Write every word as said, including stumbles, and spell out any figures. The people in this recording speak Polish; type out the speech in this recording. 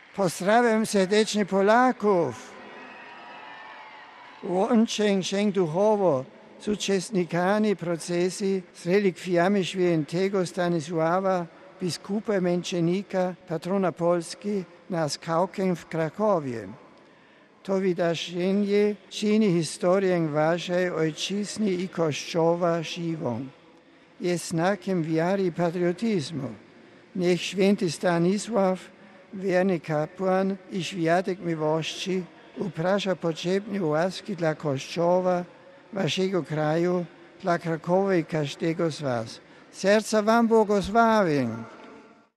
Pozdrawiam serdecznie Polaków. Łączę się duchowo z uczestnikami procesji z relikwiami świętego Stanisława, biskupa Męczennika, patrona Polski, na Skałkę w Krakowie. To wydarzenie czyni historię waszej ojczyzny i Kościoła żywą. Jest znakiem wiary i patriotyzmu. Niech święty Stanisław, wierny kapłan i świadek miłości, uprasza potrzebne łaski dla Kościoła, waszego kraju, dla Krakowa i każdego z was. Serca wam błogosławię.